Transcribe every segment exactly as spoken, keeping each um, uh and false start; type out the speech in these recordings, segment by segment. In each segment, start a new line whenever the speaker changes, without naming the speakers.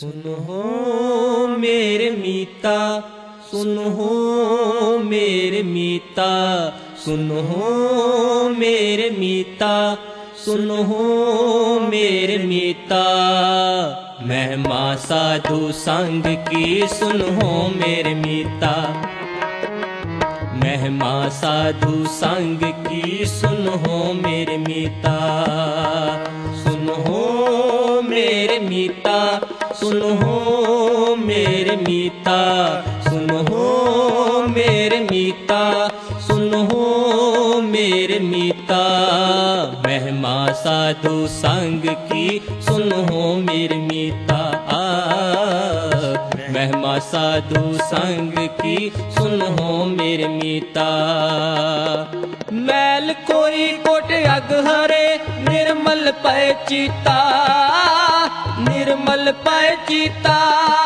सुनो मेरे मीता, सुनो मेरे मीता, सुनो मेरे मीता, सुनो मेरे मीता। महिमा साधु संग की सुनो मेरे मीता, महिमा साधु संग की सुनो मेरे मीता। सुनो मेरे मीता, सुनो मेरे मीता, सुनो मेरे मीता, सुनो मेरे मीता। महिमा साधु संग की सुनो मेरे मीता, महिमा साधु संग की सुनो मेरे मीता। मैल कोई कोट अगहरे निर्मल पै चिता, निर्मल पै चिता।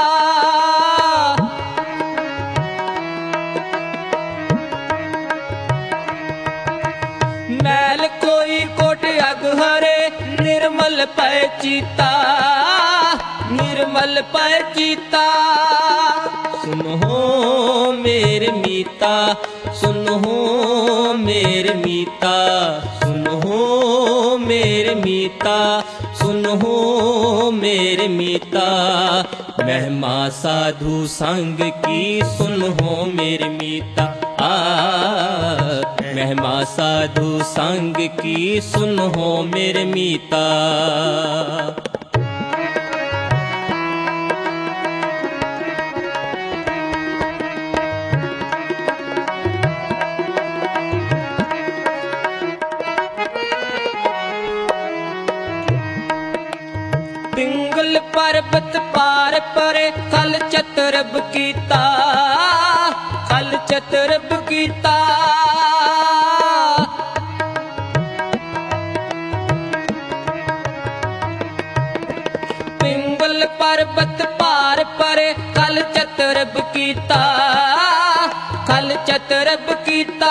मैल कोई कोट अगहरे निर्मल पै चिता, निर्मल पै चिता। सुनो मेरे मीता, सुनो मेरे मीता, सुनो मेरे मीता, सुनो मेरे मीता। महिमा साधु संग की सुनो मेरे मीता, आ महिमा साधु संग की सुनो मेरे मीता। पिंगल पर्वत पार परे कल चतुरब कीता, कल चतुरब कीता। पिंगल पर्वत पार परे कल चतुरब कीता, कल चतुरब कीता।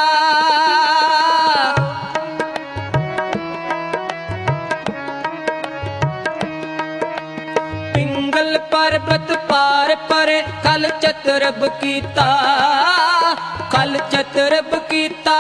पिंगल पर्वत पार परे कल चतुरब कीता, कल चतुरब कीता।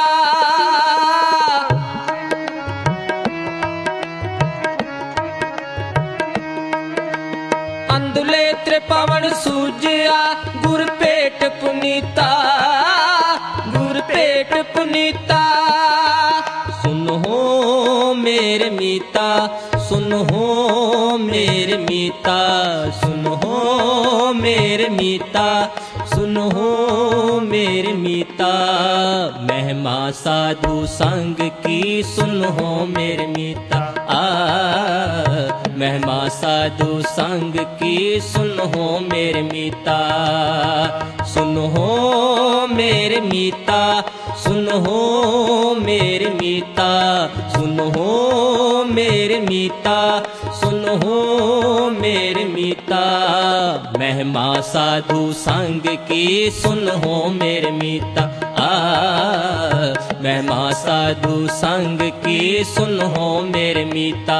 अंधुले त्रिपवन सूजिया गुर पेट पुनीता, गुर पेट पुनीता। सुनो मेरे मीता, सुनो मेरे मीता, सुनो मेरे मीता, सुनो मेरे मीता। महिमा साधु संग की सुनो मेरे मीता, आ महिमा साधु संग की सुनो मेरे मीता। सुनो मेरे मीता, सुनो मेरे मीता, सुनो मेरे मीता, सुनो मेरे मीता। महिमा साधु संग की सुनो मेरे मीता, आ महिमा साधु संग की सुनो मेरे मीता।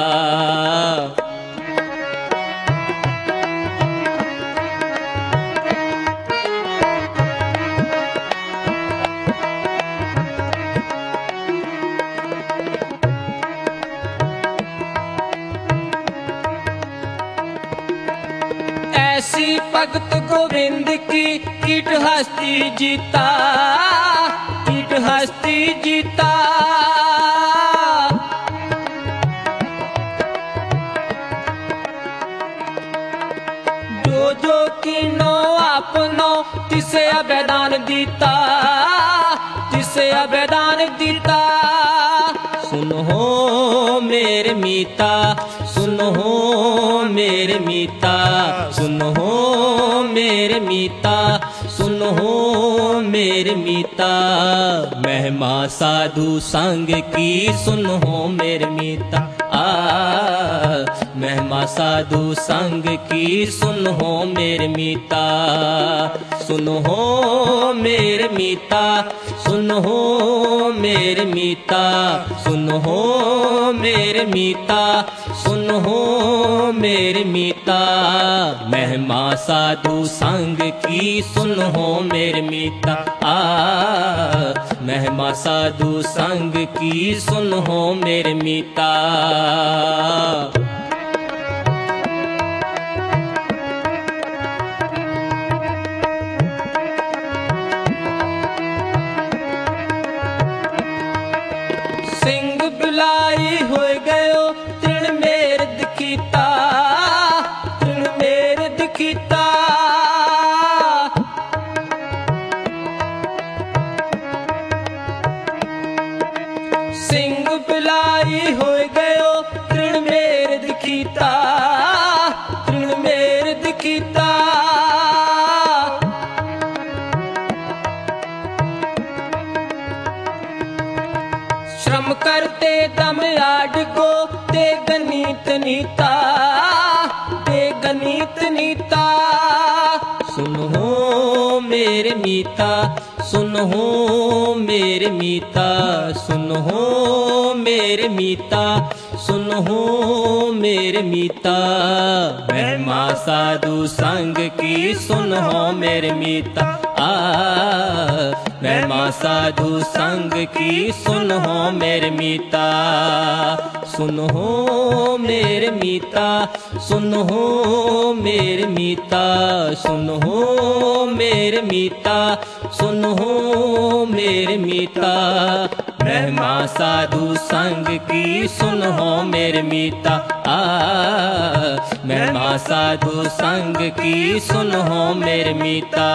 ऐसी भगत गोविंद की कीट हस्ती जीता, कीट हस्ती जीता। जो जो कीनो आपनो तिसे अभेदान दीता, तिसे अभेदान दीता। सुनो मेरे मीता, सुनो मेरे मीता, सुनो मेरे मीता, सुनो मेरे मीता। महिमा साधु संग की सुनो मेरे मीता, आ महिमा महिमा साधु संग की सुन हो मेरे मीता, सुन हो मेरे मीता, सुन हो मेरे मीता, सुन हो मेरे मीता, सुन हो मेरे मीता। महिमा साधु संग की सुन हो मेरे मीता, आ महिमा साधु संग की सुन हो मेरे मीता। सिंह बिलाई हो गयो तृण मेर दिखीता, तृण मेर दिखीता। सिंह बिलाई हो गयो तृण मेर दिखीता, तृण मेर दिखीता। श्रम करते दम आड को ते गणित नीता, ते गणित नीता। सुन हो मेरे मीता, सुन हो मेरे मीता, सुन हो मेरे मीता, सुन हो मेरे मीता। महिमा साधु संग की सुन हो मेरे मीता, आ महिमा साधु संग की सुन हो मेरे मीता। सुन हो मेरे मीता, सुन हो मेरे मीता, सुन हो मेरे मीता, सुन हो मेरे मीता। महिमा साधु संग की सुन हो मेरे मीता, आ महिमा साधु संग की सुन हो मेरे मीता।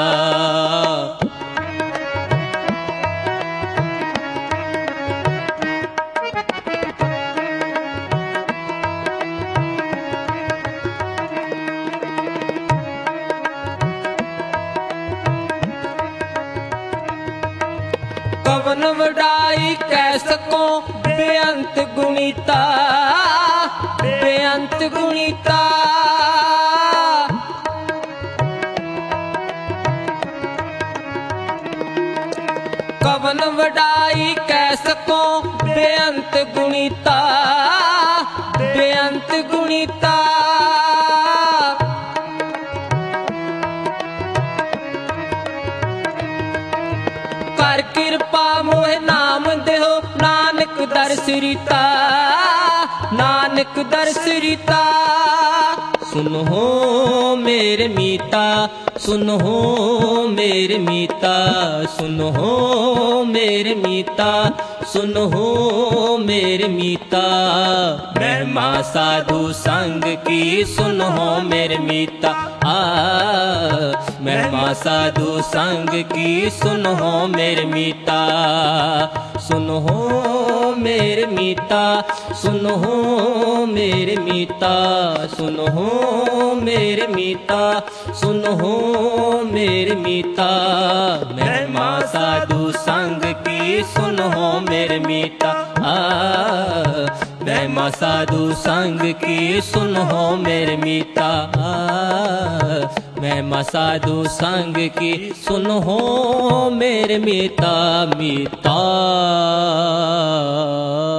कवन वडाई कह सको बेअंत गुणीता, बेअंत गुणीता। कवन वडाई कह सको बेअंत गुणीता, बेअंत गुणीता। कर कृपा मोहे नाम देहो नानक दर्श रीता, नानक दर्श रीता। सुन हो मेरे मीता, सुन हो मेरे मीता, सुन हो मेरे मीता, सुन हो मेरे मीता। महिमा साधु संग की सुन हो मेरे मीता, आ महिमा साधु संग की सुन हो मेरे मीता। सुन हो मेरे मीता, सुन हो मेरे मीता, सुन हो मेरे मीता, सुन हो मेरे मीता। महिमा साधु संग की सुन हो मेरे मीता, आ महिमा साधु संग की सुन हो मेरे मीता, महिमा साधु संग की सुन हो मेरे मीता, मीता।